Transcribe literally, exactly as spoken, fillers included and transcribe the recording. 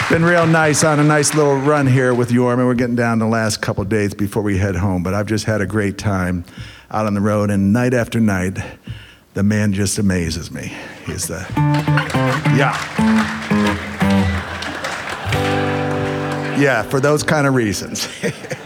Been real nice on a nice little run here with Yorm, and we're getting down to the last couple of days before we head home. But I've just had a great time out on the road, and night after night, the man just amazes me. He's the, yeah. Yeah, for those kind of reasons.